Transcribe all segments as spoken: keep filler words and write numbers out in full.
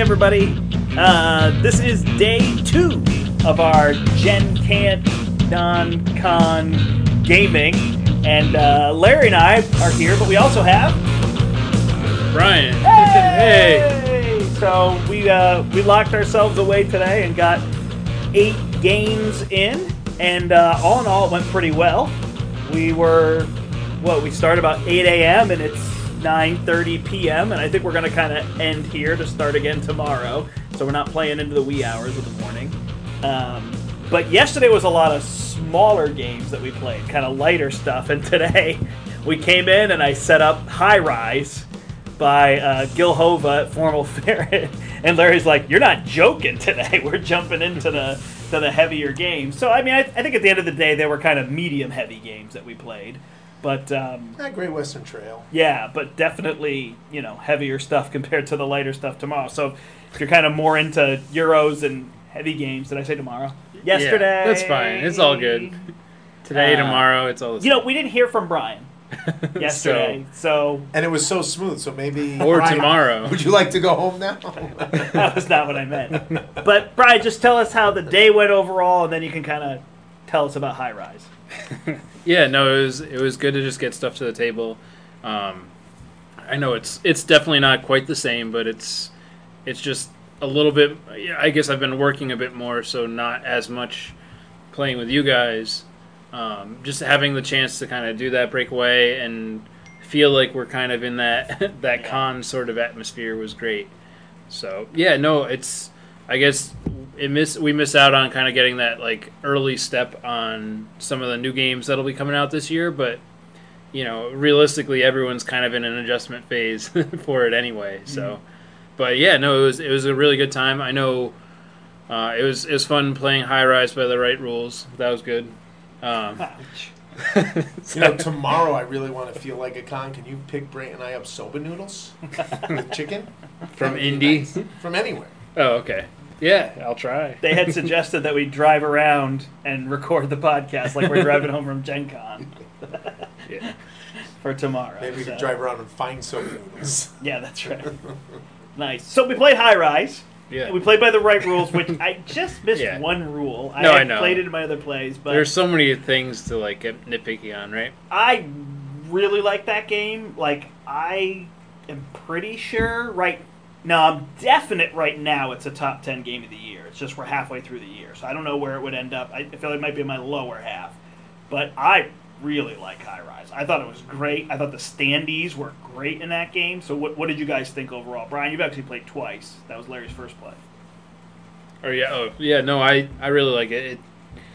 everybody. Uh, this is day two of our Gen Can't Non-Con gaming. And uh, Larry and I are here, but we also have... Brian. Hey! hey! So we, uh, we locked ourselves away today and got eight games in. And uh, all in all, it went pretty well. We were... What, we started about eight a.m. and it's nine thirty p.m. and I think we're going to kind of end here to start again tomorrow. So we're not playing into the wee hours of the morning. Um, but yesterday was a lot of smaller games that we played, kind of lighter stuff. And today we came in and I set up High Rise by uh, Gil Hova at Formal Ferret. And Larry's like, you're not joking today. We're jumping into the to the heavier games. So, I mean, I, I think at the end of the day, they were kind of medium-heavy games that we played. But um, Not Great Western Trail. Yeah, but definitely, you know, heavier stuff compared to the lighter stuff tomorrow. So if you're kind of more into Euros and heavy games, did I say tomorrow? Yesterday. Yeah, that's fine. It's all good. Today, uh, tomorrow, it's all the same. You know, we didn't hear from Brian yesterday, so... And it was so smooth, so maybe... Or Brian, tomorrow. Would you like to go home now? That was not what I meant. But, Brian, just tell us how the day went overall, and then you can kind of tell us about High Rise. Yeah, no, it was it was good to just get stuff to the table. Um, I know it's it's definitely not quite the same, but it's it's just a little bit. I guess I've been working a bit more, so not as much playing with you guys. Um, just having the chance to kind of do that breakaway and feel like we're kind of in that that yeah. con sort of atmosphere was great. So yeah, no, it's I guess. It miss we miss out on kind of getting that like early step on some of the new games that'll be coming out this year, but you know, realistically, everyone's kind of in an adjustment phase for it anyway. So, mm-hmm. But yeah, no, it was it was a really good time. I know uh, it was it was fun playing High Rise by the right rules. That was good. Um, so, you know, tomorrow I really want to feel like a con. Can you pick Brant and I up soba noodles with chicken from Indy? Nice. From anywhere. Oh, okay. Yeah, I'll try. They had suggested that we drive around and record the podcast like we're driving home from Gen Con. Yeah. For tomorrow. Maybe we so. could drive around and find soba noodles. Yeah, that's right. Nice. So we played High Rise. Yeah. We played by the right rules, which I just missed yeah. one rule. No, I, I know. played it in my other plays, but there's so many things to like get nitpicky on, right? I really like that game. Like, I am pretty sure right No, I'm definite right now it's a top ten game of the year. It's just we're halfway through the year, so I don't know where it would end up. I feel like it might be in my lower half. But I really like High Rise. I thought it was great. I thought the standees were great in that game. So what, what did you guys think overall? Brian, you've actually played twice. That was Larry's first play. Oh, yeah. Oh, yeah, no, I, I really like it. It,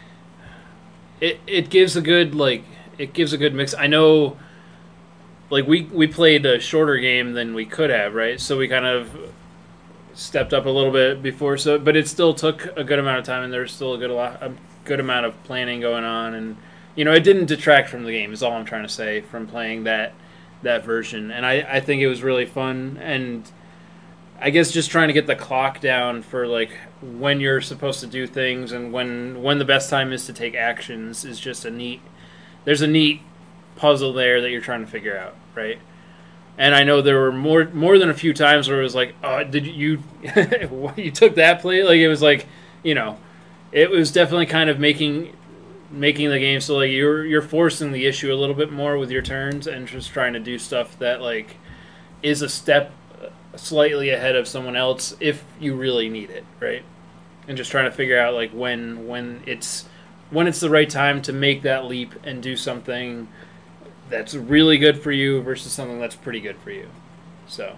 it. it gives a good, like, it gives a good mix. I know... Like, we, we played a shorter game than we could have, right? So we kind of stepped up a little bit before, so but it still took a good amount of time, and there was still a good, a, lot, a good amount of planning going on. And, you know, it didn't detract from the game, is all I'm trying to say, from playing that that version. And I, I think it was really fun. And I guess just trying to get the clock down for, like, when you're supposed to do things and when when the best time is to take actions is just a neat... There's a neat puzzle there that you're trying to figure out, right? And I know there were more more than a few times where it was like, oh, did you you took that play? Like, it was like, you know, it was definitely kind of making making the game so like you're you're forcing the issue a little bit more with your turns and just trying to do stuff that like is a step slightly ahead of someone else if you really need it, right? And just trying to figure out like when when it's when it's the right time to make that leap and do something that's really good for you versus something that's pretty good for you. So,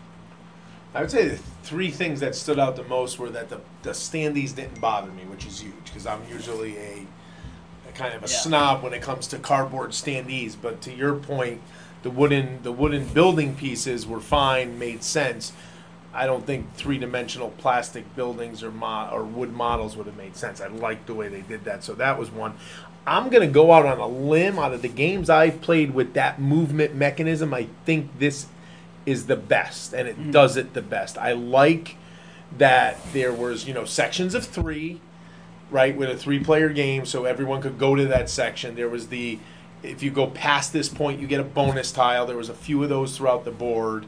I would say the three things that stood out the most were that the, the standees didn't bother me, which is huge, because I'm usually a, a kind of a yeah. snob when it comes to cardboard standees. But to your point, the wooden the wooden building pieces were fine, made sense. I don't think three-dimensional plastic buildings or mo- or wood models would have made sense. I liked the way they did that, so that was one. I'm going to go out on a limb. Out of the games I've played with that movement mechanism, I think this is the best, and it mm. does it the best. I like that there was, you know, sections of three, right, with a three-player game, so everyone could go to that section. There was the, if you go past this point, you get a bonus tile. There was a few of those throughout the board.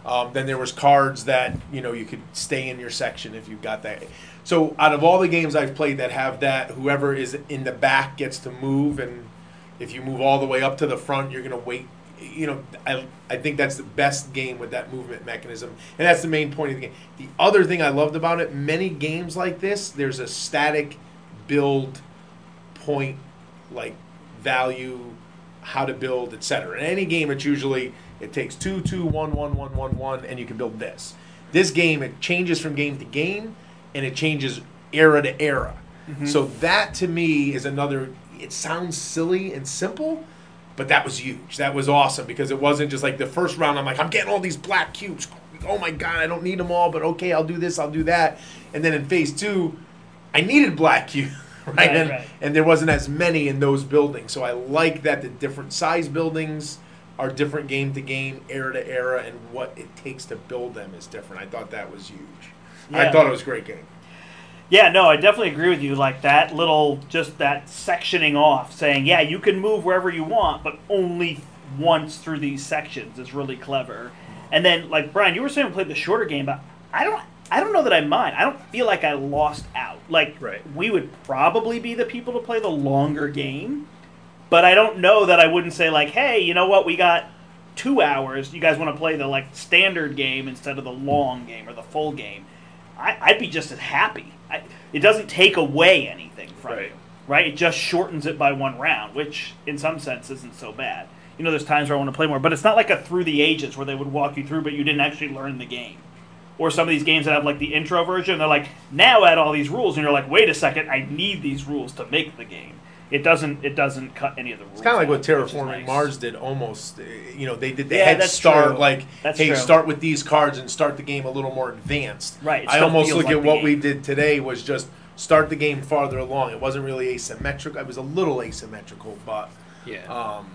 Um, then there was cards that, you know, you could stay in your section if you got that. So out of all the games I've played that have that, whoever is in the back gets to move, and if you move all the way up to the front, you're going to wait. You know, I, I think that's the best game with that movement mechanism, and that's the main point of the game. The other thing I loved about it, many games like this, there's a static build point, like value, how to build, et cetera. In any game, it's usually it takes two, two, one, one, one, one, one, and you can build this. This game, it changes from game to game, and it changes era to era. Mm-hmm. So that to me is another. It sounds silly and simple, but that was huge. That was awesome because it wasn't just like the first round. I'm like, I'm getting all these black cubes. Oh my god, I don't need them all, but okay, I'll do this, I'll do that. And then in phase two, I needed black cubes. Right? Right, and, right. and there wasn't as many in those buildings. So I like that the different size buildings are different game to game, era to era, and what it takes to build them is different. I thought that was huge. Yeah. I thought it was a great game. Yeah, no, I definitely agree with you. Like that little, just that sectioning off, saying, yeah, you can move wherever you want, but only once through these sections is really clever. And then, like Brian, you were saying we played the shorter game, but I don't, I don't know that I mind. I don't feel like I lost out. Like Right. we would probably be the people to play the longer game, but I don't know that I wouldn't say like, hey, you know what, we got two hours. You guys want to play the like standard game instead of the long game or the full game. I, I'd be just as happy. I, it doesn't take away anything from Right. you, right? It just shortens it by one round, which in some sense isn't so bad. You know, there's times where I want to play more, but it's not like a Through the Ages where they would walk you through, but you didn't actually learn the game. Or some of these games that have like the intro version, they're like, now add all these rules, and you're like, wait a second, I need these rules to make the game. It doesn't. It doesn't cut any of the rules. It's kind of like what out, which is Terraforming nice. Mars did almost. uh, You know, they did the Yeah, head that's start, true. like, That's hey, true. start with these cards and start the game a little more advanced. Right, it I still almost feels look like at the what game. we did today was just start the game farther along. It wasn't really asymmetrical. It was a little asymmetrical, but Yeah. um,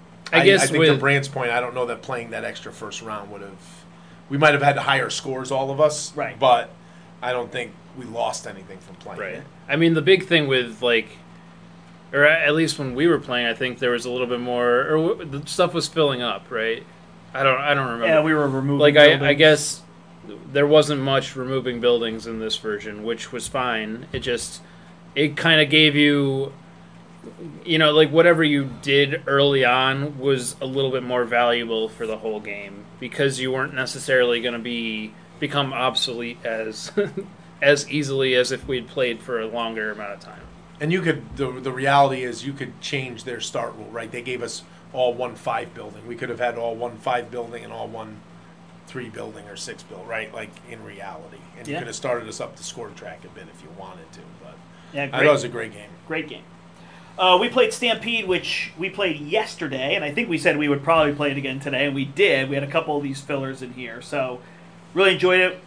I guess I think with to Brand's point, I don't know that playing that extra first round would have. We might have had higher scores, all of us. Right. But I don't think we lost anything from playing right. it. I mean, the big thing with like, or at least when we were playing, I think there was a little bit more, or w- the stuff was filling up, right? I don't, I don't remember. Yeah, we were removing. like I, I buildings. guess there wasn't much removing buildings in this version, which was fine. It just, it kind of gave you, you know, like whatever you did early on was a little bit more valuable for the whole game because you weren't necessarily going to be become obsolete as as easily as if we'd played for a longer amount of time. And you could, the, the reality is you could change their start rule, right? They gave us all one five building. We could have had all one five building and all one three building or six build, right? Like in reality. And you Yeah. could have started us up the score track a bit if you wanted to. But Yeah, I great. thought it was a great game. Great game. Uh, we played Stampede, which we played yesterday, and I think we said we would probably play it again today, and we did. We had a couple of these fillers in here, so really enjoyed it.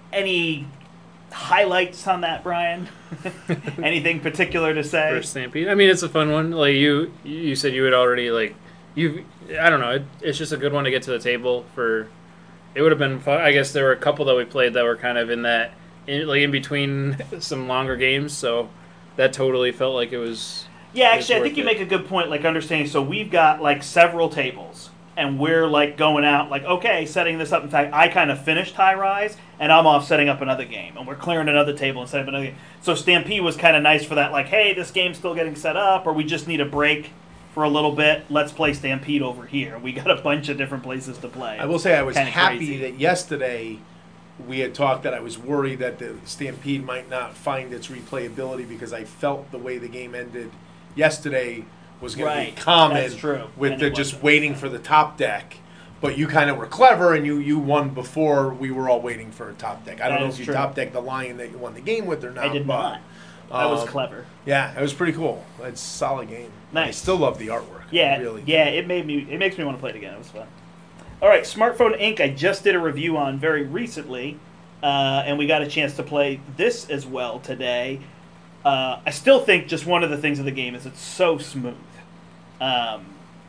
Any highlights on that, Brian? Anything particular to say? For Stampede, I mean, it's a fun one. Like you, you said you had already like you. I don't know. It, it's just a good one to get to the table for. It would have been fun. I guess there were a couple that we played that were kind of in that, in, like in between some longer games. So that totally felt like it was. Yeah, it was actually, I worth think you it. make a good point, like understanding. So we've got like several tables, and we're like going out, like, okay, setting this up. In fact, I kind of finished High Rise, and I'm off setting up another game, and we're clearing another table and setting up another game. So Stampede was kind of nice for that, like, hey, this game's still getting set up, or we just need a break for a little bit. Let's play Stampede over here. We got a bunch of different places to play. I will say I was Kinda happy crazy. that yesterday we had talked that I was worried that the Stampede might not find its replayability because I felt the way the game ended yesterday was going Right. to be common That's true. with And the it just wasn't. waiting for the top deck. But you kind of were clever, and you, you won before we were all waiting for a top deck. I don't That know is if you true. top decked the lion that you won the game with or not. I did but, not. That was um, clever. Yeah, it was pretty cool. It's a solid game. I Nice. still love the artwork. Yeah, really. yeah, it made me. It makes me want to play it again. It was fun. All right, Smartphone Incorporated. I just did a review on very recently, uh, and we got a chance to play this as well today. Uh, I still think just one of the things of the game is it's so smooth. Um,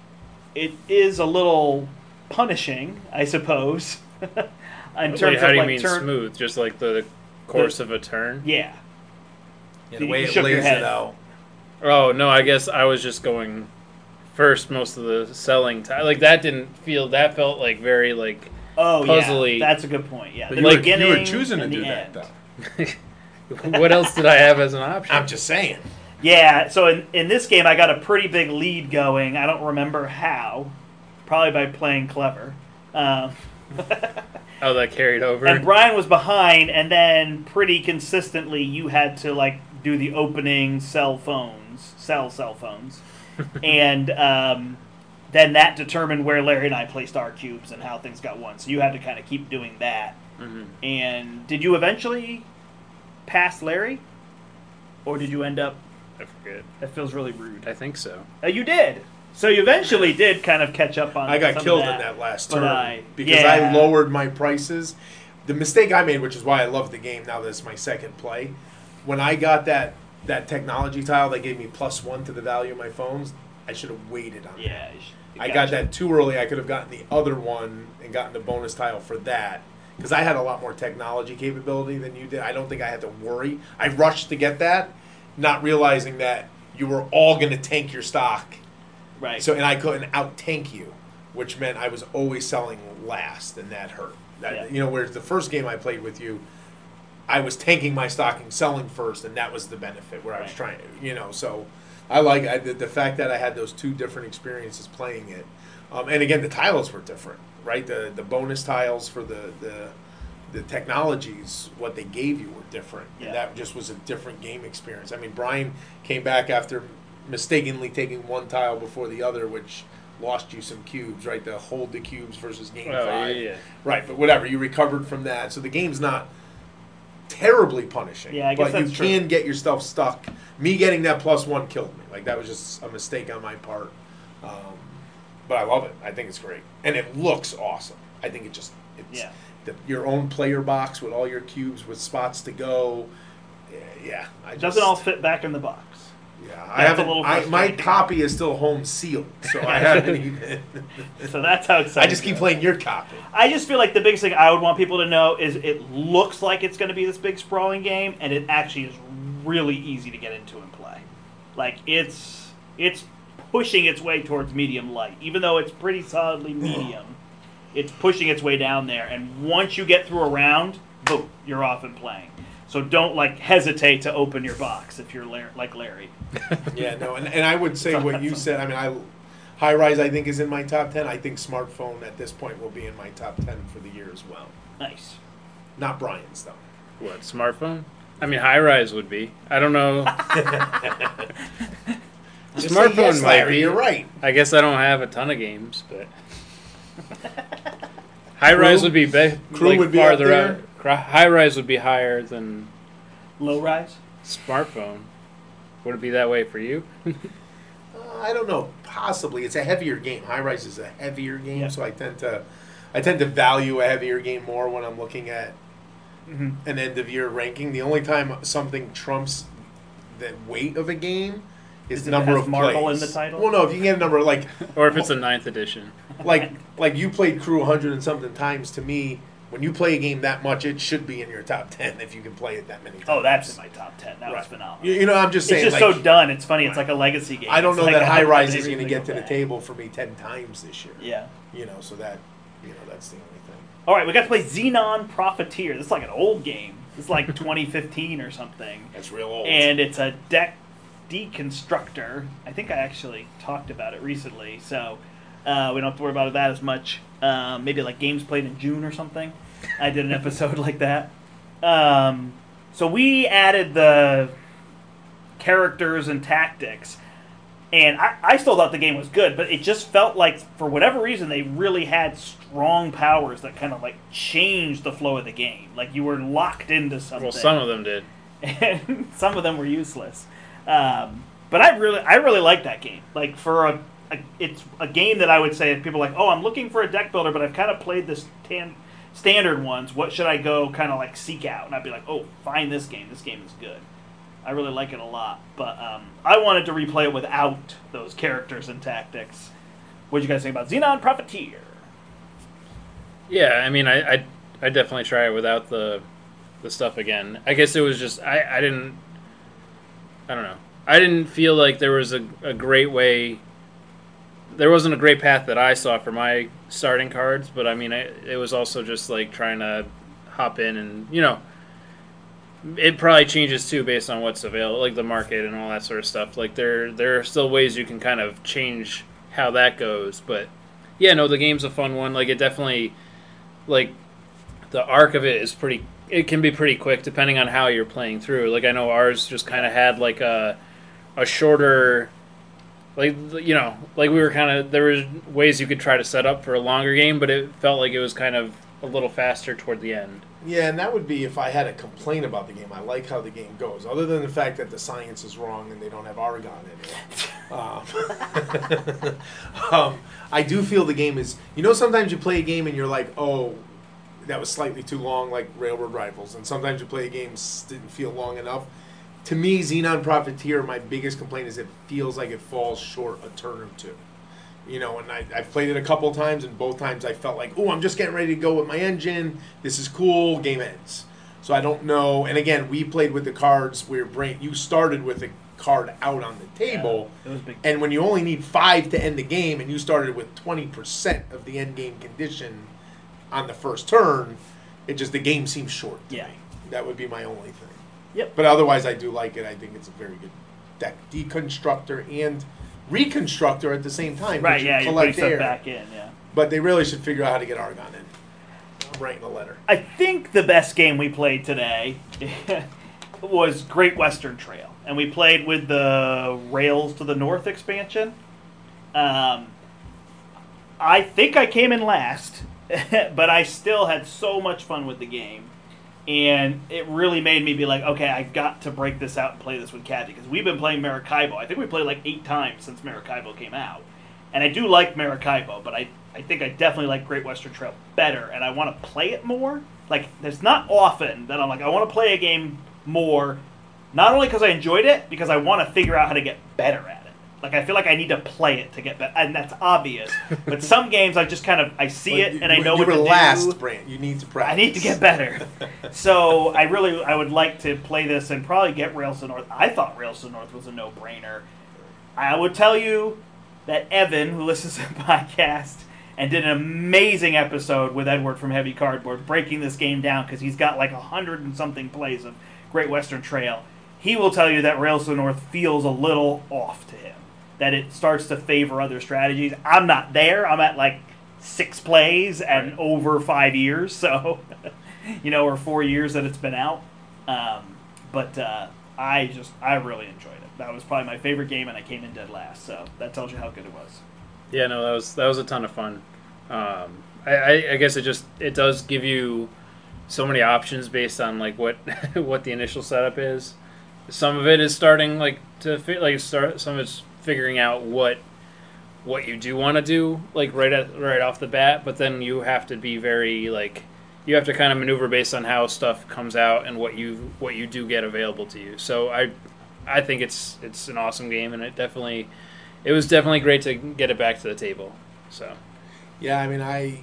it is a little punishing, I suppose, in terms Wait, how of do you like mean turn. smooth? Just like the course of a turn? Yeah, Yeah, the You way it shook your lays head. it out. Oh no, I guess I was just going first most of the selling time. Like that didn't feel. That felt like very like Oh, puzzly. yeah. That's a good point. Yeah. But The you, were, beginning you were choosing to and do the that, end. though. What else did I have as an option? I'm just saying. Yeah, so in, in this game, I got a pretty big lead going. I don't remember how. Probably by playing clever. Um, Oh, that carried over. and Brian was behind, and then pretty consistently, you had to like do the opening cell phones, sell cell phones, and um, then that determined where Larry and I placed our cubes and how things got won. So you had to kind of keep doing that. Mm-hmm. And did you eventually pass Larry, or did you end up? I forget. That feels really rude. I think so. Uh, you did. So you eventually did kind of catch up on. I got some killed of that, in that last but turn I- because yeah. I lowered my prices. The mistake I made, which is why I love the game now that it's my second play, when I got that that technology tile that gave me plus one to the value of my phones, I should have waited on Yeah. that. you sh- I gotcha. got that too early. I could have gotten the other one and gotten the bonus tile for that because I had a lot more technology capability than you did. I don't think I had to worry. I rushed to get that, not realizing that you were all going to tank your stock. Right. So and I couldn't out tank you, which meant I was always selling last, and that hurt. That, Yeah. You know, whereas the first game I played with you, I was tanking my stock and selling first, and that was the benefit where I was Right. trying. You know, so I like I, the, the fact that I had those two different experiences playing it, um, and again the tiles were different, right? The the bonus tiles for the the the technologies, what they gave you were different. Yeah. And that just was a different game experience. I mean, Brian came back after mistakenly taking one tile before the other, which lost you some cubes, right? To hold the cubes versus game Oh, five. yeah, yeah. Right, but whatever, you recovered from that. So the game's not terribly punishing. Yeah, I guess but you that's true. can get yourself stuck. Me getting that plus one killed me. Like that was just a mistake on my part. Um, but I love it. I think it's great, and it looks awesome. I think it just it's Yeah. the, your own player box with all your cubes with spots to go. Yeah, yeah I It just, doesn't all fit back in the box. Yeah, I That's a haven't. little I, my frustrating. copy is still home sealed, so I haven't even. So that's how exciting. I just keep playing your copy. I just feel like the biggest thing I would want people to know is it looks like it's going to be this big sprawling game, and it actually is really easy to get into and play. Like it's it's pushing its way towards medium light, even though it's pretty solidly medium. It's pushing its way down there, and once you get through a round, boom, you're off and playing. So don't like hesitate to open your box if you're Larry, like Larry. Yeah, no, and, and I would say what you said. I mean, I High Rise I think is in my top ten. I think Smartphone at this point will be in my top ten for the year as well. Nice. Not Brian's though. What, smartphone? I mean, high rise would be. I don't know. Just say Smartphone yes, might Larry, be. You're right. I guess I don't have a ton of games, but high rise would be, be Crew like would be up farther there? out. Cri- High rise would be higher than Low rise. smartphone. Would it be that way for you? Uh, I don't know. Possibly, it's a heavier game. High Rise is a heavier game, Yeah. so I tend to, I tend to value a heavier game more when I'm looking at Mm-hmm. an end of year ranking. The only time something trumps the weight of a game is Is the if it number has of Marvel plays. in the title? Well, no, if you can get a number like Or if it's a ninth edition? like like you played Crew a hundred and something times. To me, when you play a game that much, it should be in your top ten if you can play it that many times. Oh, that's in my top ten. That was Right. phenomenal. You, you know, I'm just saying. It's just like, so done. It's funny. It's like a legacy game. I don't It's know like that I High haven't Rise played is going to every get to the single day. table for me ten times this year. Yeah. You know, so that you know that's the only thing. All right, we got to play Xenon Profiteer. This is like an old game. It's like twenty fifteen or something. That's real old. And it's a deck deconstructor. I think I actually talked about it recently, so uh, we don't have to worry about that as much. Um, maybe like games played in June or something. I did an episode like that. Um, so we added the characters and tactics, and I, I still thought the game was good, but it just felt like for whatever reason they really had strong powers that kind of like changed the flow of the game. Like you were locked into something. Well, some of them did. And some of them were useless. Um, but I really, I really like that game. Like for a, a, it's a game that I would say if people are like, oh, I'm looking for a deck builder, but I've kind of played the tan, standard ones. What should I go kind of like seek out? And I'd be like, oh, find this game. This game is good. I really like it a lot. But um, I wanted to replay it without those characters and tactics. What did you guys think about Xenon Profiteer? Yeah, I mean, I I I definitely try it without the the stuff again. I guess it was just I I didn't I don't know. I didn't feel like there was a, a great way there wasn't a great path that I saw for my starting cards, but I mean, I, it was also just like trying to hop in and, you know, it probably changes too based on what's available, like the market and all that sort of stuff. Like there, there are still ways you can kind of change how that goes, but yeah, no, the game's a fun one. Like it definitely, like the arc of it is pretty. It can be pretty quick depending on how you're playing through. Like I know ours just kind of had like a a shorter, like you know, like we were kind of there was ways you could try to set up for a longer game, but it felt like it was kind of a little faster toward the end. Yeah, and that would be if I had a complaint about the game. I like how the game goes, other than the fact that the science is wrong and they don't have argon in it. Um, um, I do feel the game is. You know, sometimes you play a game and you're like, oh, that was slightly too long, like Railroad Rivals, and sometimes you play a game didn't feel long enough. To me, Xenon Profiteer, my biggest complaint is it feels like it falls short a turn or two. You know, and I, I've played it a couple times, and both times I felt like, oh, I'm just getting ready to go with my engine. This is cool. Game ends. So I don't know. And again, we played with the cards where brain. You started with a card out on the table, yeah, it was big. And when you only need five to end the game, and you started with twenty percent of the end game condition on the first turn, it just the game seems short to yeah. me. That would be my only thing. Yep. But otherwise, I do like it. I think it's a very good deck deconstructor and reconstructor at the same time. Right, yeah, you're putting stuff air. back in, yeah. But they really should figure out how to get Argon in. I'm writing a letter. I think the best game we played today was Great Western Trail. And we played with the Rails to the North expansion. Um, I think I came in last, but I still had so much fun with the game. And it really made me be like, okay, I've got to break this out and play this with Caddy. Because we've been playing Maracaibo. I think we played like eight times since Maracaibo came out. And I do like Maracaibo, but I, I think I definitely like Great Western Trail better. And I want to play it more. Like, there's not often that I'm like, I want to play a game more. Not only because I enjoyed it, because I want to figure out how to get better at it. Like, I feel like I need to play it to get better. And that's obvious. But some games, I just kind of, I see well, it you, and I know you what were to last, do. Brant. You need to practice. I need to get better. So I really, I would like to play this and probably get Rails to North. I thought Rails to North was a no-brainer. I would tell you that Evan, who listens to the podcast, and did an amazing episode with Edward from Heavy Cardboard, breaking this game down because he's got like a hundred and something plays of Great Western Trail. He will tell you that Rails to the North feels a little off to him. That it starts to favor other strategies. I'm not there. I'm at like six plays and right. over five years, so you know, or four years that it's been out. Um, but uh, I just, I really enjoyed it. That was probably my favorite game, and I came in dead last. So that tells you how good it was. Yeah, no, that was that was a ton of fun. Um, I, I, I guess it just it does give you so many options based on like what what the initial setup is. Some of it is starting like to fit, like start. Some of it's figuring out what what you do want to do, like right at right off the bat. But then you have to be very like you have to kind of maneuver based on how stuff comes out and what you what you do get available to you. So I I think it's it's an awesome game, and it definitely it was definitely great to get it back to the table. So yeah, I mean I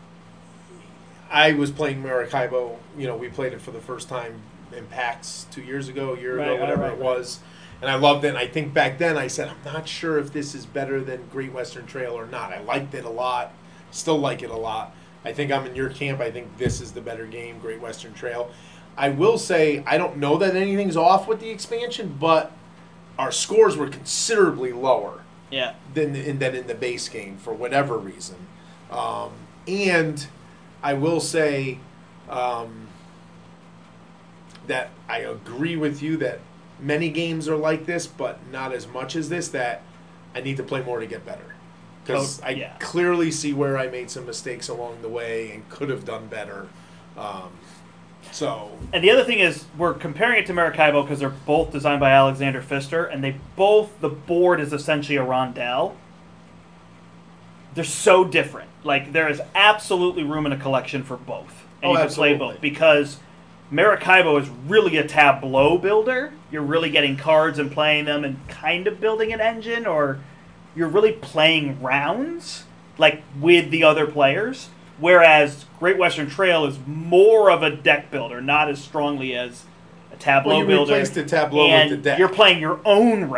I was playing Maracaibo. You know, we played it for the first time in PAX two years ago, a year Right, ago, whatever right, it right. was. And I loved it. And I think back then I said, I'm not sure if this is better than Great Western Trail or not. I liked it a lot. Still like it a lot. I think I'm in your camp. I think this is the better game, Great Western Trail. I will say, I don't know that anything's off with the expansion, but our scores were considerably lower Yeah. than in, than in the base game for whatever reason. Um, and I will say um, that I agree with you that many games are like this, but not as much as this, that I need to play more to get better. Because Oh, I yeah. clearly see where I made some mistakes along the way and could have done better. Um, so, And the other thing is, we're comparing it to Maracaibo because they're both designed by Alexander Pfister, and they both, the board is essentially a rondelle. They're so different. Like, there is absolutely room in a collection for both. And Oh, you can absolutely. play both. Because Maracaibo is really a tableau builder. You're really getting cards and playing them and kind of building an engine, or you're really playing rounds, like, with the other players. Whereas Great Western Trail is more of a deck builder, not as strongly as a tableau well, you builder. replaced the tableau and with the deck. you're playing your own rounds.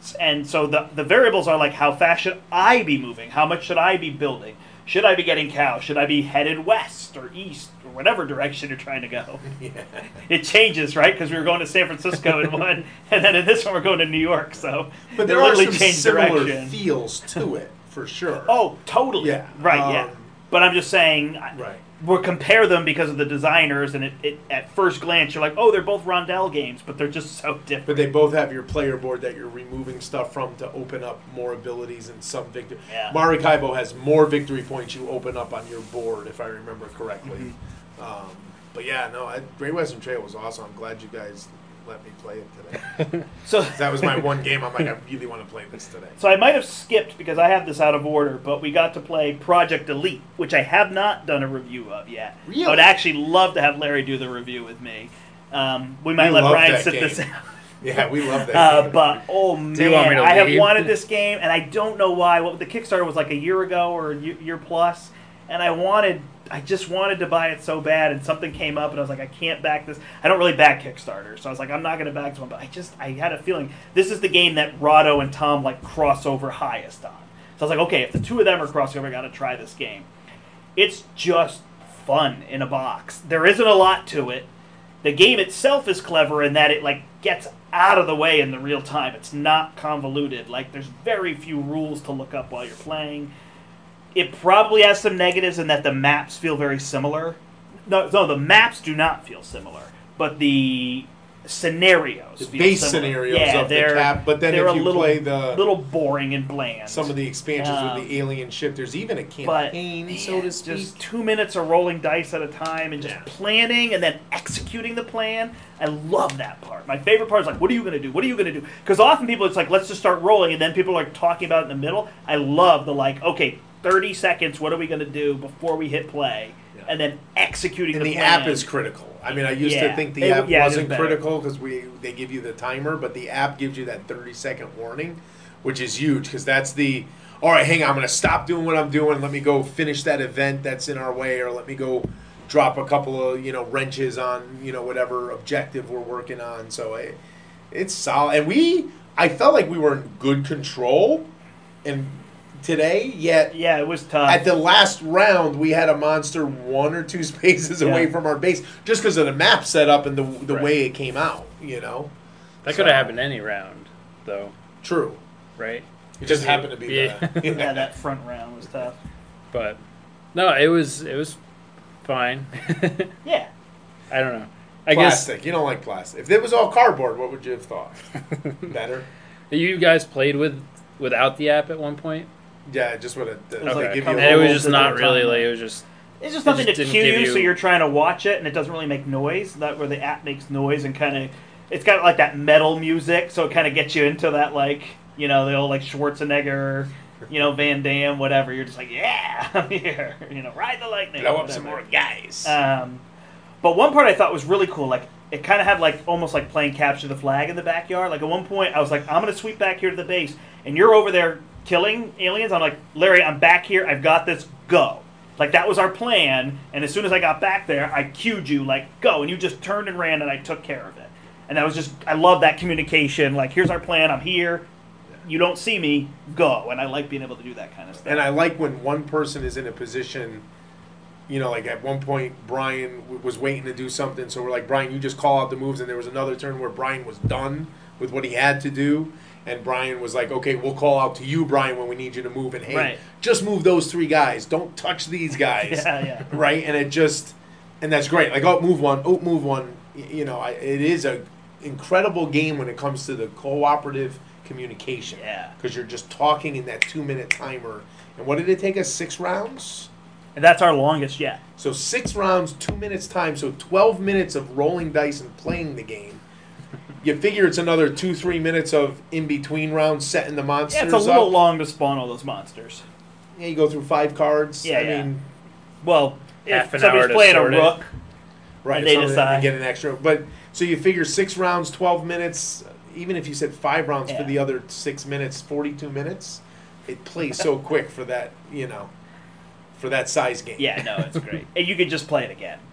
box. And so the, the variables are like, how fast should I be moving? How much should I be building? Should I be getting cows? Should I be headed west or east or whatever direction you're trying to go? Yeah. It changes, right? Because we were going to San Francisco in one, and then in this one we're going to New York. So But they there are literally some changed similar direction. feels to it, for sure. Oh, totally. Yeah. Right, yeah. Um, But I'm just saying, Right. we'll compare them because of the designers, and it, it, at first glance you're like, oh, they're both Rondell games, but they're just so different. But they both have your player board that you're removing stuff from to open up more abilities and some victory. Yeah. Maracaibo has more victory points you open up on your board, if I remember correctly. Mm-hmm. Um, but yeah, no, I, Great Western Trail was awesome. I'm glad you guys let me play it today. So That was my one game. I'm like, I really want to play this today. So I might have skipped because I have this out of order, but we got to play Project Elite, which I have not done a review of yet. Really? I would actually love to have Larry do the review with me. Um, we might We let love Brian that sit game. this out. Yeah, we love that Uh, game. but oh Do you want me man, to I have leave? wanted this game, and I don't know why. What the Kickstarter was like a year ago or a year year plus, and I wanted, I just wanted to buy it so bad, and something came up, and I was like, I can't back this. I don't really back Kickstarter, so I was like, I'm not going to back this one. But I just, I had a feeling this is the game that Rado and Tom like crossover highest on. So I was like, okay, if the two of them are crossing over, I got to try this game. It's just fun in a box. There isn't a lot to it. The game itself is clever in that it like gets out of the way in the real time. It's not convoluted. Like there's very few rules to look up while you're playing. It probably has some negatives in that the maps feel very similar. No, no, the maps do not feel similar, but the scenarios, The feel base similar. scenarios yeah, of the they're, cap, but then they're if a you little, play the- little boring and bland. Some of the expansions Um, with the alien ship, there's even a but campaign, so man, to speak. just two minutes of rolling dice at a time and just Yeah. planning and then executing the plan. I love that part. My favorite part is like, what are you going to do? What are you going to do? Because often people, it's like, let's just start rolling, and then people are like talking about it in the middle. I love the like, okay, thirty seconds. What are we going to do before we hit play? Yeah. And then executing And the, the plan. app is critical. I mean, I used Yeah. to think the It- app yeah, it is wasn't better. critical because we they give you the timer, but the app gives you that thirty second warning, which is huge because that's the all right. Hang on, I'm going to stop doing what I'm doing. Let me go finish that event that's in our way, or let me go drop a couple of you know wrenches on you know whatever objective we're working on. So it, it's solid, and we I felt like we were in good control, and today yet. Yeah, it was tough. At the last round, we had a monster one or two spaces away Yeah. from our base just because of the map setup and the the Right. way it came out. You know, That So- could have happened any round, though, True. right? It just happened to be Yeah. that. yeah, that front round was tough. But no, it was it was fine. Yeah. I don't know. I Plastic. You don't like plastic. If it was all cardboard, what would you have thought? Better. guess you guys played with without the app at one point. Yeah, just what it. was they like give come you And a it was little- just bit not of really time. like it was just It's just It something just to didn't cue give you, so you- you're trying to watch it, and it doesn't really make noise. That where the app makes noise and kind of, it's got like that metal music, so it kind of gets you into that like, you know, the old like Schwarzenegger, you know, Van Damme, whatever. You're just like, yeah, I'm here, you know, ride the lightning. blow up some whatever. more guys. Um, but one part I thought was really cool, like it kind of had like almost like playing capture the flag in the backyard. Like at one point, I was like, I'm gonna sweep back here to the base, and you're over there killing aliens. I'm like, Larry, I'm back here. I've got this. Go. Like that was our plan. And as soon as I got back there, I cued you like go, and you just turned and ran, and I took care of it. And that was just, I love that communication. Like here's our plan. I'm here. You don't see me. Go. And I like being able to do that kind of stuff. And I like when one person is in a position, you know, like at one point Brian w- was waiting to do something, so we're like, Brian, you just call out the moves, and there was another turn where Brian was done with what he had to do, and Brian was like, okay, we'll call out to you, Brian, when we need you to move, and hey, Right. just move those three guys, don't touch these guys, Yeah, yeah. right? And it just, and that's great, like, oh, move one, oh, move one, Y- you know, I, it is a incredible game when it comes to the cooperative communication, Yeah. because you're just talking in that two minute timer. And what did it take us? Six rounds? And that's our longest yet. So six rounds, two minutes time, so twelve minutes of rolling dice and playing the game. You figure it's another two, three minutes of in between rounds setting the monsters Yeah, it's a little up. long to spawn all those monsters. Yeah, you go through five cards. Yeah, I yeah. mean, Well, Half if an somebody's hour to playing a sort it. rook, right? And they so then decide. you get an extra. But so you figure six rounds, twelve minutes. Even if you said five rounds for Yeah. the other six minutes, forty-two minutes, it plays so quick for that, you know, for that size game. yeah, no, it's great. And you could just play it again.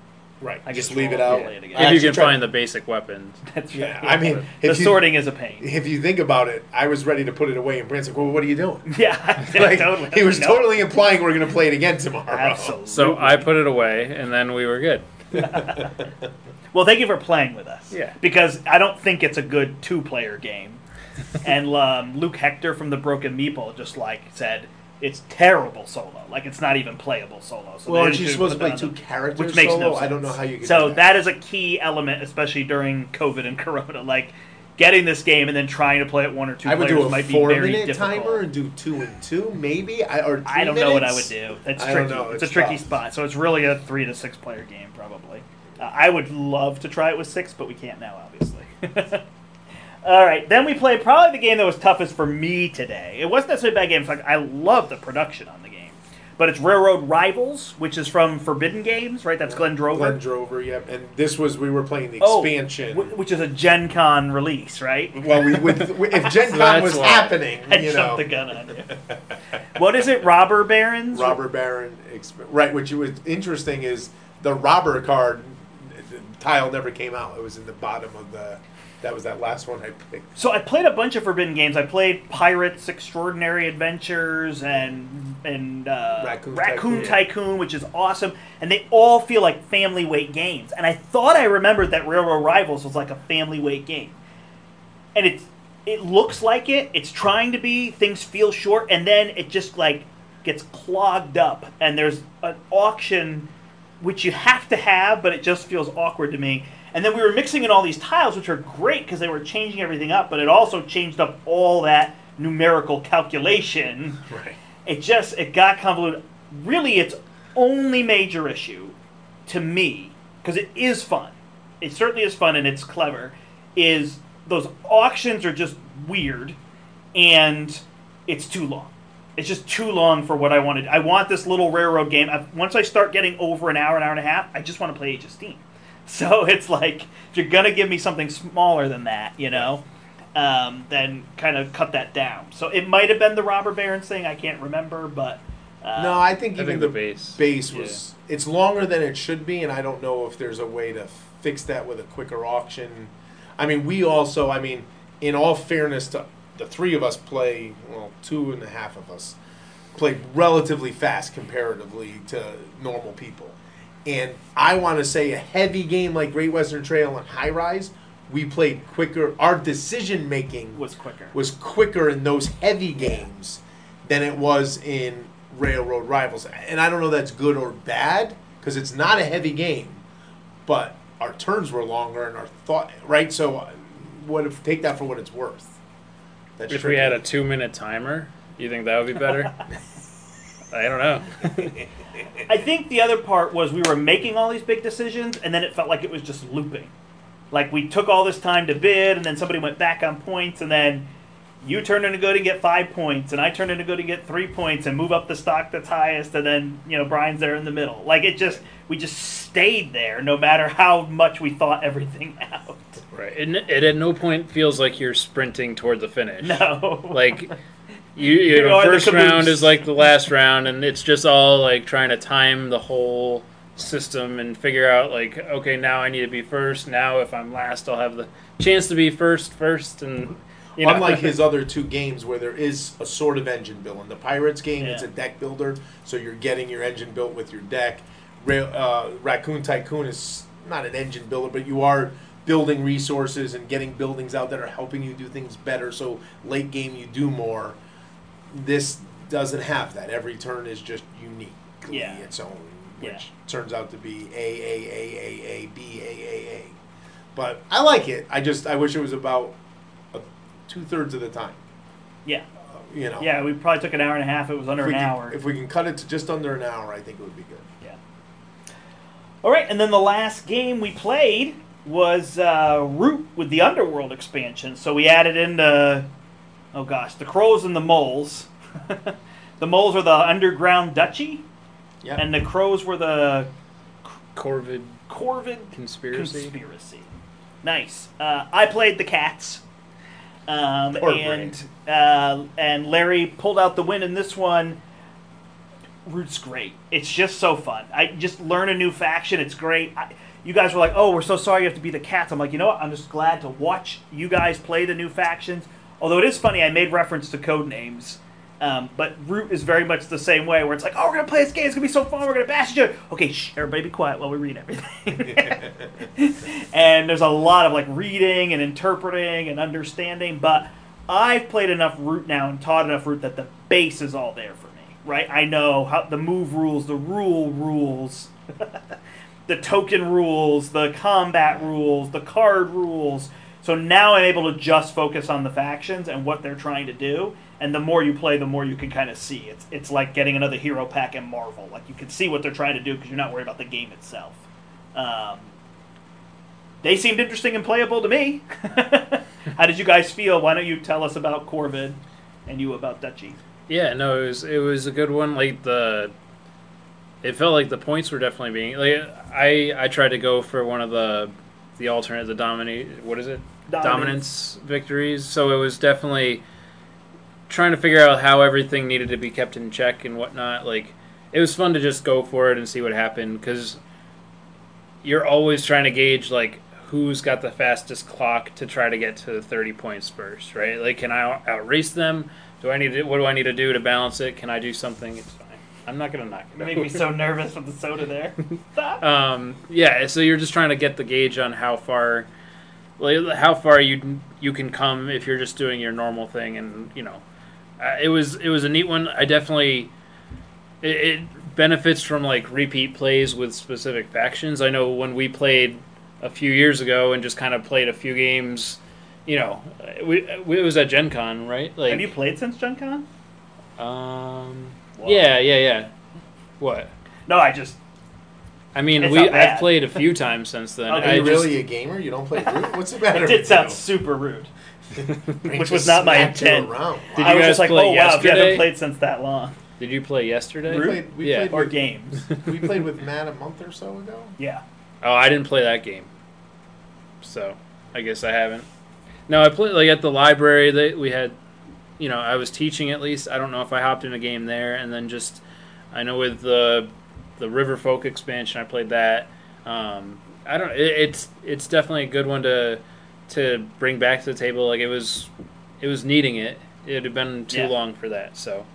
Right. I Just guess leave we'll it out. play it again. If you actually can tried- find the basic weapons. That's Yeah, right. I mean, the if you- sorting is a pain. If you think about it, I was ready to put it away, and Brand's like, "Well, what are you doing?" Yeah, Like, totally. he was No. totally implying we're going to play it again tomorrow. Absolutely. So I put it away, and then we were good. Well, thank you for playing with us. Yeah. Because I don't think it's a good two-player game. And um, Luke Hector from the Broken Meeple just like said it's terrible solo. Like it's not even playable solo. So Well, they aren't you should supposed to put play that two on the- characters which makes solo? no sense. I don't know how you can So do that is a key element, especially during COVID and Corona. Like getting this game and then trying to play it one or two I would players do a might be very four-minute difficult. timer and do two and two, maybe. I, or three I don't know what I minutes. would do. That's I don't tricky. know. It's, It's a tricky tough. spot. So it's really a three to six player game, probably. Uh, I would love to try it with six, but we can't now, obviously. All right, then we played probably the game that was toughest for me today. It wasn't necessarily a bad game. In fact, I love the production on the game. But it's Railroad Rivals, which is from Forbidden Games, right? That's Glenn Drover. Glenn Drover, yep. And this was, we were playing the Oh, expansion. wh- which is a Gen Con release, right? well, we, with, if Gen Con That's was why. happening, I you jumped know. the gun on you. What is it, Robber Barons? Robber Baron, exp- right? Which was interesting is the robber card the tile never came out. It was in the bottom of the. That was that last one I picked. So I played a bunch of Forbidden Games. I played Pirates Extraordinary Adventures and and uh, Raccoon Raccoon Tycoon. Tycoon, which is awesome. And they all feel like family weight games. And I thought I remembered that Railroad Rivals was like a family weight game. And it's it looks like it. It's trying to be. Things feel short, and then it just like gets clogged up. And there's an auction which you have to have, but it just feels awkward to me. And then we were mixing in all these tiles, which are great because they were changing everything up, but it also changed up all that numerical calculation. Right. It just, it got convoluted. Really, its only major issue to me, because it is fun, it certainly is fun and it's clever, is those auctions are just weird and it's too long. It's just too long for what I wanted. I want this little railroad game. I, once I start getting over an hour, an hour and a half, I just want to play Age of Steam. So it's like, if you're going to give me something smaller than that, you know, um, then kind of cut that down. So it might have been the Robber Barons thing. I can't remember, but... Uh, No, I think I even think the the base. base was. It's longer than it should be, and I don't know if there's a way to fix that with a quicker auction. I mean, we also. I mean, in all fairness, to the three of us play. Well, two and a half of us play relatively fast comparatively to normal people. And I want to say a heavy game like Great Western Trail and High Rise, we played quicker. Our decision making was quicker. was quicker in those heavy games than it was in Railroad Rivals. And I don't know if that's good or bad, because it's not a heavy game, but our turns were longer and our thought, right? So uh, what if take that for what it's worth. That's If tricky. we had a two-minute timer, you think that would be better? I don't know. I think the other part was we were making all these big decisions, and then it felt like it was just looping. Like we took all this time to bid, and then somebody went back on points, and then you turned into good and get five points, and I turned into good and get three points, and move up the stock that's highest, and then you know Brian's there in the middle. Like it just, we just stayed there, no matter how much we thought everything out. Right. And it at no point feels like you're sprinting toward the finish. No, Like, you, you You're know, on the first round caboose. is like the last round, and it's just all like trying to time the whole system and figure out like, okay, now I need to be first. Now if I'm last, I'll have the chance to be first first, and you know. Unlike his other two games where there is a sort of engine build. In the Pirates game, it's Yeah. a deck builder, so you're getting your engine built with your deck. Ra- uh, Raccoon Tycoon is not an engine builder, but you are building resources and getting buildings out that are helping you do things better, so late game you do more. This doesn't have that. Every turn is just uniquely Yeah. its own, which Yeah. turns out to be A, A, A, A, A, B, A, A, A. But I like it. I just, I wish it was about a, two-thirds of the time. yeah, Uh, you know. yeah. We probably took an hour and a half. It was under If we, an can, hour. if we can cut it to just under an hour, I think it would be good. Yeah. All right, and then the last game we played was uh, Root with the Underworld expansion. So we added in the, oh gosh, the Crows and the Moles. The Moles are the Underground Duchy, Yeah. and the Crows were the Corvid Corvid conspiracy. Conspiracy. Nice. Uh, I played the Cats. Um, Poor and uh, and Larry pulled out the win in this one. Root's great. It's just so fun. I just learn a new faction. It's great. I, you guys were like, "Oh, we're so sorry you have to be the cats." I'm like, you know what? I'm just glad to watch you guys play the new factions. Although it is funny, I made reference to code names. Um, but Root is very much the same way, where it's like, oh, we're going to play this game, it's going to be so fun, we're going to bash each other. Okay, shh, everybody be quiet while we read everything. And there's a lot of like reading and interpreting and understanding, but I've played enough Root now and taught enough Root that the base is all there for me, right? I know how the move rules, the rule rules, the token rules, the combat rules, the card rules. So now I'm able to just focus on the factions and what they're trying to do. And the more you play, the more you can kind of see. It's it's like getting another hero pack in Marvel. Like you can see what they're trying to do because you're not worried about the game itself. Um, they seemed interesting and playable to me. How did you guys feel? Why don't you tell us about Corvid and you about Dutchy? Yeah, no, it was it was a good one. Like the, it felt like the points were definitely being like I I tried to go for one of the the alternate the dominate what is it Dominance. dominance victories. So it was definitely trying to figure out how everything needed to be kept in check and whatnot. Like it was fun to just go for it and see what happened because you're always trying to gauge like who's got the fastest clock to try to get to thirty points first, right? Like, can I outrace them? Do I need to? What do I need to do to balance it? Can I do something? It's fine. I'm not gonna knock it. You made me so nervous with the soda there. Stop. Um, yeah, so you're just trying to get the gauge on how far, like, how far you you can come if you're just doing your normal thing, and you know, uh, it was it was a neat one. I definitely it, it benefits from like repeat plays with specific factions. I know when we played a few years ago and just kind of played a few games, you know, we, we it was at Gen Con, right? Like, have you played since Gen Con? Um, Whoa. yeah, yeah, yeah. What? No, I just. I mean, It's we not bad. I've played a few times since then. Okay. Are I you just, really a gamer? You don't play Root? What's the matter It did with sound you? super rude. Brain which just was not my smacked you intent. around. Did Wow. I was guys just like, play oh wow, if you yesterday? haven't played since that long. Did you play yesterday? We played, we Yeah. played Or with, games. we played with Matt a month or so ago. Yeah. Oh, I didn't play that game, so I guess I haven't. No, I played like at the library. They we had, you know, I was teaching at least. I don't know if I hopped in a game there, and then just I know with the the River Folk expansion, I played that. Um, I don't. It, it's it's definitely a good one to to bring back to the table. Like it was, it was needing it. It had been too Yeah. long for that. So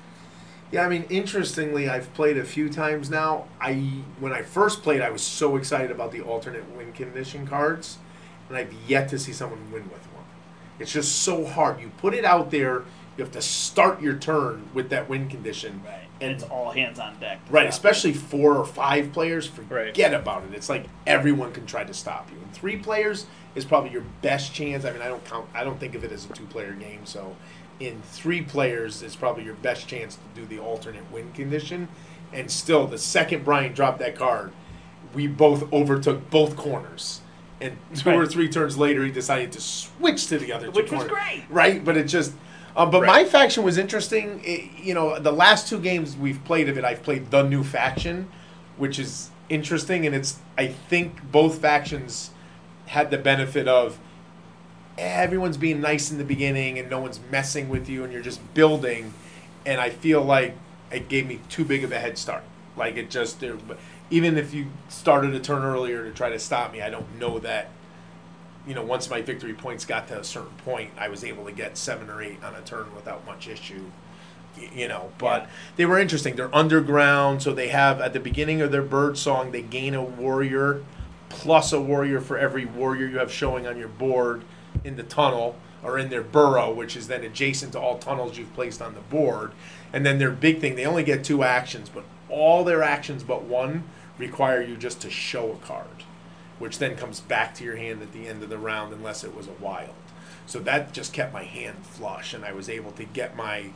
Yeah, I mean, interestingly, I've played a few times now. I when I first played, I was so excited about the alternate win condition cards, and I've yet to see someone win with one. It's just so hard. You put it out there, you have to start your turn with that win condition. Right. And it's all hands on deck. to Right, stop especially four or five players, forget Right. about it. It's like everyone can try to stop you. And three players is probably your best chance. I mean, I don't count. I don't think of it as a two-player game. So, in three players, it's probably your best chance to do the alternate win condition. And still, the second Brian dropped that card, we both overtook both corners. And two or Right. three turns later, he decided to switch to the other two Which was corners. great. Right, but it just. Um, but Right. my faction was interesting. It, you know, the last two games we've played of it, I've played the new faction, which is interesting, and it's. I think both factions had the benefit of eh, everyone's being nice in the beginning, and no one's messing with you, and you're just building. And I feel like it gave me too big of a head start. Like it just, there- even if you started a turn earlier to try to stop me, I don't know that. You know, once my victory points got to a certain point, I was able to get seven or eight on a turn without much issue. Y- You know, but Yeah. they were interesting. They're underground, so they have at the beginning of their bird song, they gain a warrior plus a warrior for every warrior you have showing on your board in the tunnel or in their burrow, which is then adjacent to all tunnels you've placed on the board. And then their big thing, they only get two actions, but all their actions but one require you just to show a card, which then comes back to your hand at the end of the round unless it was a wild. So that just kept my hand flush, and I was able to get my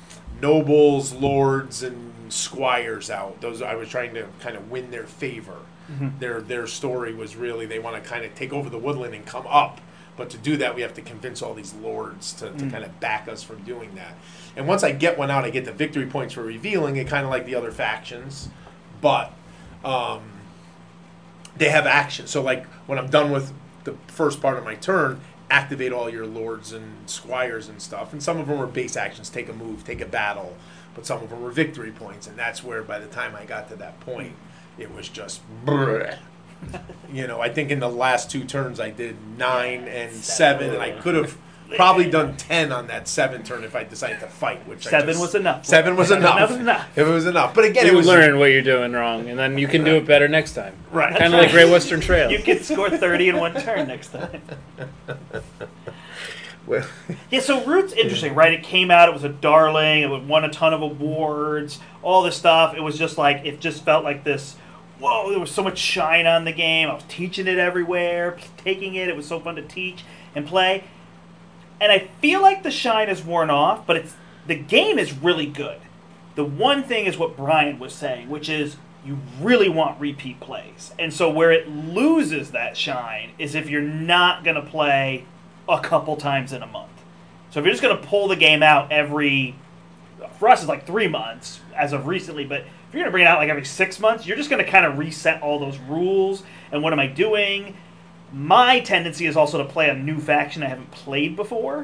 nobles, lords, and squires out. Those I was trying to kind of win their favor. Their their story was really they want to kind of take over the woodland and come up. But to do that, we have to convince all these lords to, to kind of back us from doing that. And once I get one out, I get the victory points for revealing it, kind of like the other factions. But um, they have action. So, like, when I'm done with the first part of my turn, activate all your lords and squires and stuff. And some of them were base actions, take a move, take a battle. But some of them were victory points. And that's where, by the time I got to that point, it was just brrr. You know, I think in the last two turns I did nine Yeah, and seven. seven, and I could have probably done ten on that seven turn if I decided to fight. Which I Seven just- was enough. Seven was Seven enough. was enough. If it was enough, but again, You it was learn what you're doing wrong, and then you can do it better next time. right. Kind of like Great Western Trail. You can score thirty in one turn next time. Well, Yeah, so Root's interesting, right? It came out, it was a darling, it won a ton of awards, all this stuff. It was just like, it just felt like this, whoa, there was so much shine on the game. I was teaching it everywhere, taking it. It was so fun to teach and play. And I feel like the shine is worn off, but it's the game is really good. The one thing is what Brian was saying, which is you really want repeat plays. And so where it loses that shine is if you're not going to play a couple times in a month. So if you're just going to pull the game out every, for us it's like three months as of recently, but if you're going to bring it out like every six months, you're just going to kind of reset all those rules and what am I doing? My tendency is also to play a new faction I haven't played before.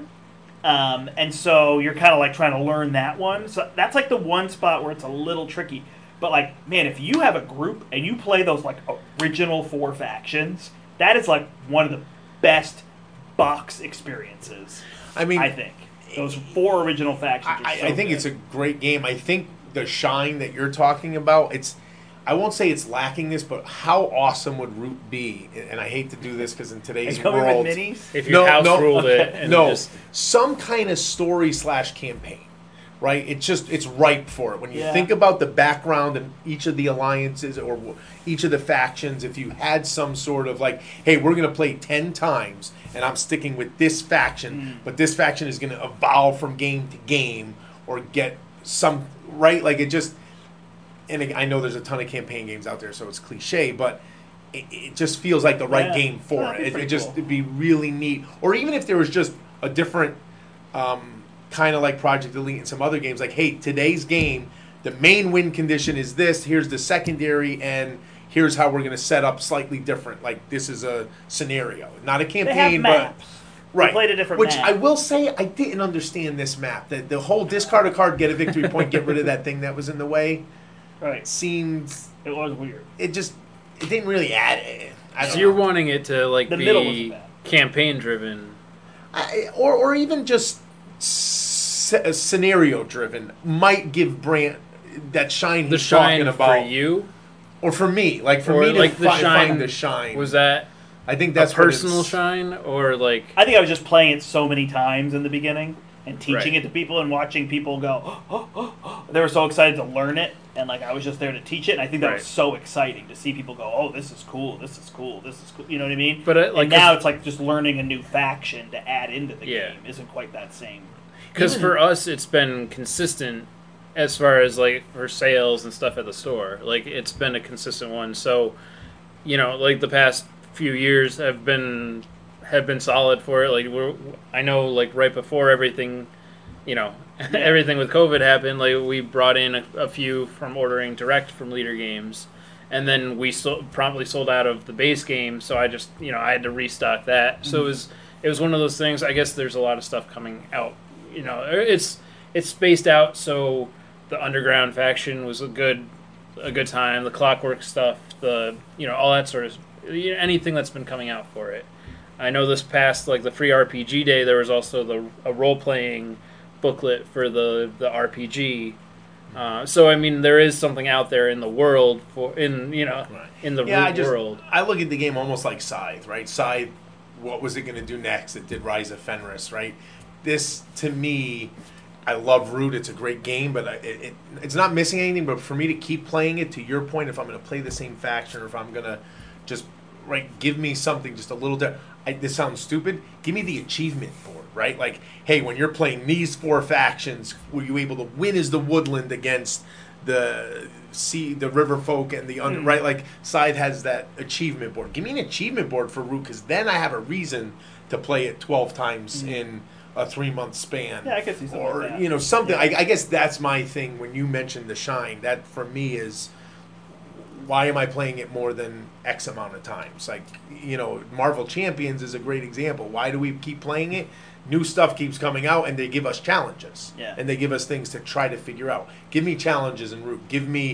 Um, and so you're kind of like trying to learn that one. So that's like the one spot where it's a little tricky. But like, man, if you have a group and you play those like original four factions, that is like one of the best box experiences. I mean, I think those four original factions. Are I, so I think good. it's a great game. I think the shine that you're talking about, it's, I won't say it's lacking this, but how awesome would Root be? And I hate to do this because in today's They come in world, with minis. If you No, house no, ruled it, okay. and no, just, some kind of story slash campaign, right? It's just it's ripe for it. When you Yeah. think about the background and each of the alliances or w- each of the factions, if you had some sort of like, hey, we're going to play ten times, and I'm sticking with this faction, Mm. but this faction is going to evolve from game to game or get some right, like it just. And I know there's a ton of campaign games out there, so it's cliche, but it, it just feels like the right Yeah. game for That'd be it. It, pretty it just cool. it'd be really neat. Or even if there was just a different um, kind of like Project Elite and some other games, like, hey, today's game, the main win condition is this. Here's the secondary, and here's how we're going to set up slightly different. Like this is a scenario, not a They campaign, have but. maps. We Right. played a different Which map. I will say, I didn't understand this map. The, the whole discard a card, get a victory point, get rid of that thing that was in the way Right. seemed. It was weird. It just. It didn't really add. eh, I don't so you're know. wanting it to like The middle be wasn't bad. campaign driven. I, or or even just s- scenario driven might give Brant that shine The he's shine talking about, for you or for me, like for or me to like the fi- shine, find the shine. was that I think that's a what personal it's- shine or like I think I was just playing it so many times in the beginning and teaching Right. it to people and watching people go, oh, oh, oh, oh. They were so excited to learn it, and like I was just there to teach it. And I think that Right. was so exciting to see people go, oh, this is cool, this is cool, this is cool. You know what I mean? But, uh, like, and now 'cause- it's like just learning a new faction to add into the Yeah. game isn't quite that same. because Even- for us it's been consistent as far as like for sales and stuff at the store. Like it's been a consistent one. So you know, like the past few years have been have been solid for it. Like we're I know like right before everything, you know, Yeah. everything with COVID happened, like we brought in a, a few from ordering direct from Leader Games, and then we so, promptly sold out of the base game. So I just you know I had to restock that. So it was it was one of those things. I guess there's a lot of stuff coming out. You know, it's it's spaced out. So the Underground faction was a good a good time. The Clockwork stuff, the you know all that sort of you know, anything that's been coming out for it. I know this past like the free R P G day, there was also the a role playing booklet for the the R P G. Uh, so I mean, there is something out there in the world for in you know Right. in the Yeah, I Root just world. I look at the game almost like Scythe, right? Scythe, what was it going to do next? It did Rise of Fenris, right? This to me, I love Root. It's a great game, but I, it, it it's not missing anything. But for me to keep playing it, to your point, if I'm going to play the same faction or if I'm going to just right, give me something just a little different. I, this sounds stupid. Give me the achievement board, right? Like, hey, when you're playing these four factions, were you able to win as the Woodland against the sea, the River Folk, and the under, Mm. right? Like, Scythe has that achievement board. Give me an achievement board for Root, because then I have a reason to play it twelve times Mm. in a three month span. Yeah, I could see something or like that. you know something. Yeah. I, I guess that's my thing. When you mentioned the shine, that for me is, why am I playing it more than X amount of times? Like, you know, Marvel Champions is a great example. Why do we keep playing it? New stuff keeps coming out, and they give us challenges. Yeah. And they give us things to try to figure out. Give me challenges in Root. Give me,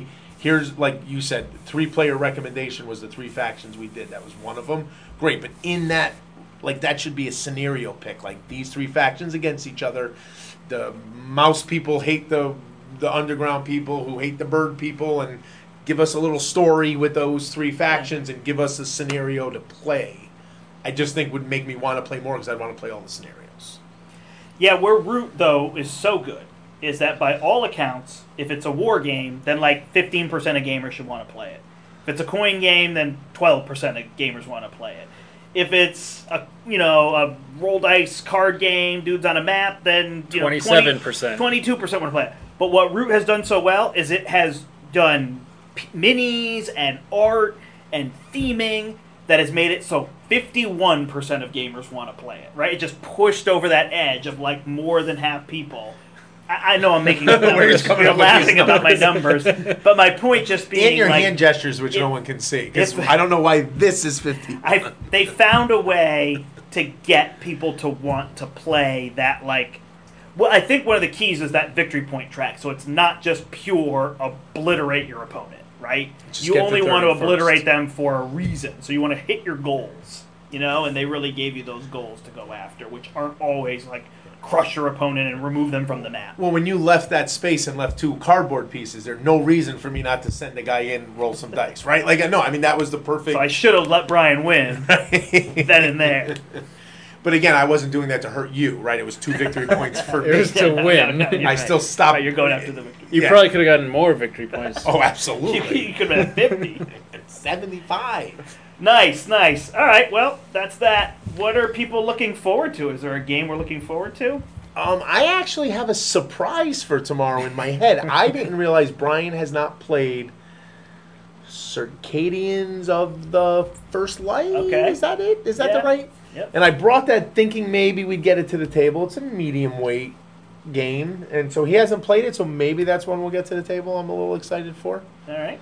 here's, like you said, three-player recommendation was the three factions we did. That was one of them. Great, but in that, like, that should be a scenario pick. Like, these three factions against each other. The mouse people hate the the underground people who hate the bird people, and give us a little story with those three factions and give us a scenario to play. I just think would make me want to play more because I'd want to play all the scenarios. Yeah, where Root, though, is so good is that by all accounts, if it's a war game, then like fifteen percent of gamers should want to play it. If it's a coin game, then twelve percent of gamers want to play it. If it's a you know a roll dice card game, dudes on a map, then you know twenty-seven percent, twenty-two percent want to play it. But what Root has done so well is it has done p- minis and art and theming that has made it so fifty-one percent of gamers want to play it. Right? It just pushed over that edge of like more than half people. I know I'm making up numbers. You're laughing about my numbers, but my point just being and your like, hand gestures, which if, no one can see. Because if- I don't know why this is fifty. I they found a way to get people to want to play that. Like, well, I think one of the keys is that victory point track. So it's not just pure obliterate your opponent, right? Just You get only to want to thirty obliterate first. them for a reason. So you want to hit your goals, you know. And they really gave you those goals to go after, which aren't always like crush your opponent and remove them from the map. Well, when you left that space and left two cardboard pieces, there's no reason for me not to send a guy in and roll some dice, right? Like, no, I mean, that was the perfect... So I should have let Brian win then and there. But again, I wasn't doing that to hurt you, right? It was two victory points for It me. was to win. No, no, you're I right. still stopped... Right, you're going after the victory. You Yeah. probably could have gotten more victory points. Oh, You, absolutely. you could have been at fifty. seventy-five. Nice, nice. All right, well, that's that. What are people looking forward to? Is there a game we're looking forward to? Um, I actually have a surprise for tomorrow in my head. I didn't realize Brian has not played Circadians of the First Light. Okay. Is that it? Is that Yeah. the right? Yep. And I brought that thinking maybe we'd get it to the table. It's a medium weight game, and so he hasn't played it, so maybe that's one we'll get to the table. I'm a little excited for. All right.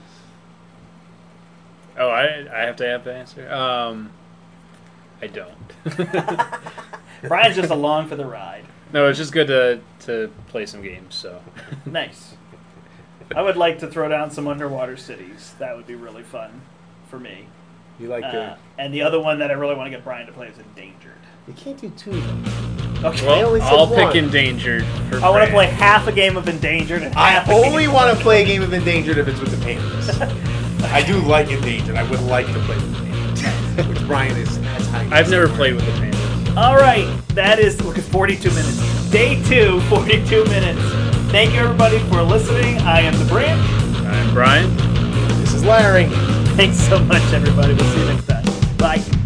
Oh, I I have to have the answer. Um, I don't. Brian's just along for the ride. No, it's just good to to play some games. So Nice. I would like to throw down some underwater cities. That would be really fun for me. You like Uh, the? and the other one that I really want to get Brian to play is Endangered. You can't do two. Though. Okay. I only well, said I'll one. pick Endangered. For I want to Fran. play half a game of Endangered and half I a only game want to play a game of Endangered if it's with the painters. I do like Endangered. I would like to play with the painters, which Brian is has high. I've never played with the Pandas. All right, that is, look, it's forty-two minutes. Day two, forty-two minutes. Thank you, everybody, for listening. I am the Branch. I'm Brian. This is Larry. Thanks so much, everybody. We'll see you next time. Bye.